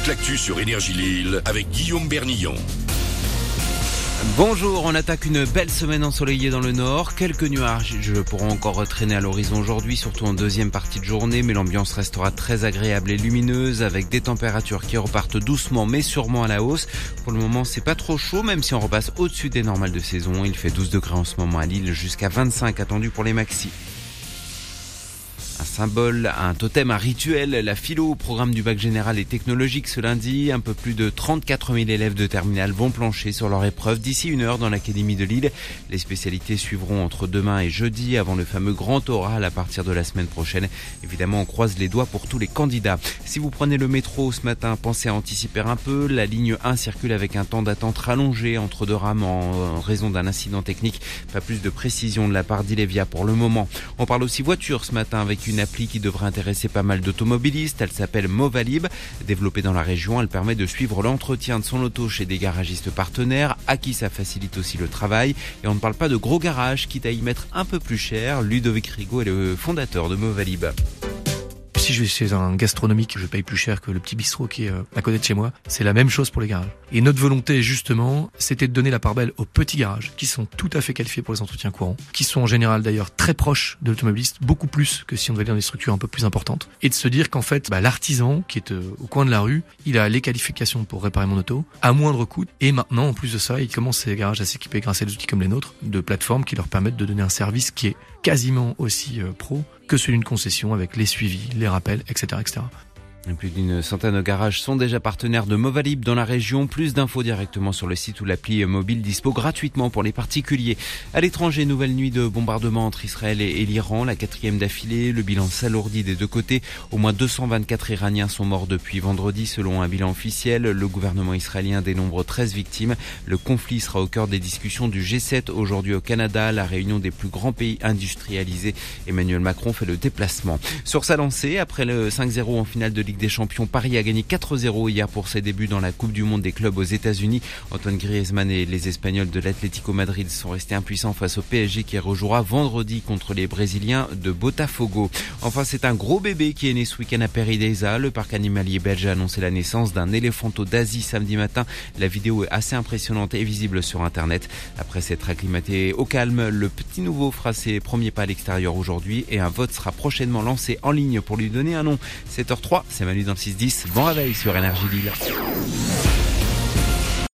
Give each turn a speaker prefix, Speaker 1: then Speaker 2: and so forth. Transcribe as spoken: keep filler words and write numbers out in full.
Speaker 1: l'actu sur Énergie Lille avec Guillaume Bernillon.
Speaker 2: Bonjour, on attaque une belle semaine ensoleillée dans le nord. Quelques nuages pourront encore traîner à l'horizon aujourd'hui, surtout en deuxième partie de journée, mais l'ambiance restera très agréable et lumineuse avec des températures qui repartent doucement mais sûrement à la hausse. Pour le moment, c'est pas trop chaud, même si on repasse au-dessus des normales de saison. Il fait douze degrés en ce moment à Lille, jusqu'à vingt-cinq attendus pour les maxis. Un symbole, un totem, un rituel, la philo au programme du bac général et technologique ce lundi. Un peu plus de trente-quatre mille élèves de terminale vont plancher sur leur épreuve d'ici une heure dans l'académie de Lille. Les spécialités suivront entre demain et jeudi avant le fameux grand oral à partir de la semaine prochaine. Évidemment, on croise les doigts pour tous les candidats. Si vous prenez le métro ce matin, pensez à anticiper un peu. La ligne un circule avec un temps d'attente rallongé entre deux rames en raison d'un incident technique. Pas plus de précision de la part d'Ilevia pour le moment. On parle aussi voiture ce matin avec une appli qui devrait intéresser pas mal d'automobilistes. Elle s'appelle Movalib. Développée dans la région, elle permet de suivre l'entretien de son auto chez des garagistes partenaires, à qui ça facilite aussi le travail. Et on ne parle pas de gros garages, quitte à y mettre un peu plus cher. Ludovic Rigaud est le fondateur de Movalib.
Speaker 3: Si je vais chez un gastronomique, je paye plus cher que le petit bistrot qui est à côté de chez moi. C'est la même chose pour les garages. Et notre volonté, justement, c'était de donner la part belle aux petits garages, qui sont tout à fait qualifiés pour les entretiens courants, qui sont en général d'ailleurs très proches de l'automobiliste, beaucoup plus que si on devait aller dans des structures un peu plus importantes. Et de se dire qu'en fait, bah, l'artisan qui est euh, au coin de la rue, il a les qualifications pour réparer mon auto, à moindre coût. Et maintenant, en plus de ça, il commence ces garages à s'équiper grâce à des outils comme les nôtres, de plateformes qui leur permettent de donner un service qui est quasiment aussi euh, pro que celui d'une concession avec les suivis, les rappels, et cetera, et cetera.
Speaker 2: Plus d'une centaine de garages sont déjà partenaires de Movalib dans la région. Plus d'infos directement sur le site ou l'appli mobile dispo gratuitement pour les particuliers. À l'étranger, nouvelle nuit de bombardement entre Israël et l'Iran, la quatrième d'affilée. Le bilan s'alourdit des deux côtés. Au moins deux cent vingt-quatre Iraniens sont morts depuis vendredi selon un bilan officiel. Le gouvernement israélien dénombre treize victimes. Le conflit sera au cœur des discussions du G sept aujourd'hui au Canada, la réunion des plus grands pays industrialisés. Emmanuel Macron fait le déplacement. Sur sa lancée, après le cinq zéro en finale de Ligue des Champions, Paris a gagné quatre zéro hier pour ses débuts dans la Coupe du Monde des clubs aux États-Unis. Antoine Griezmann et les Espagnols de l'Atlético Madrid sont restés impuissants face au P S G qui rejouera vendredi contre les Brésiliens de Botafogo. Enfin, c'est un gros bébé qui est né ce week-end à Paradisa. Le parc animalier belge a annoncé la naissance d'un éléphanto d'Asie samedi matin. La vidéo est assez impressionnante et visible sur Internet. Après s'être acclimaté au calme, le petit nouveau fera ses premiers pas à l'extérieur aujourd'hui et un vote sera prochainement lancé en ligne pour lui donner un nom. sept heures zéro trois, c'est Manu dans le six dix. Bon réveil sur Énergie Lille.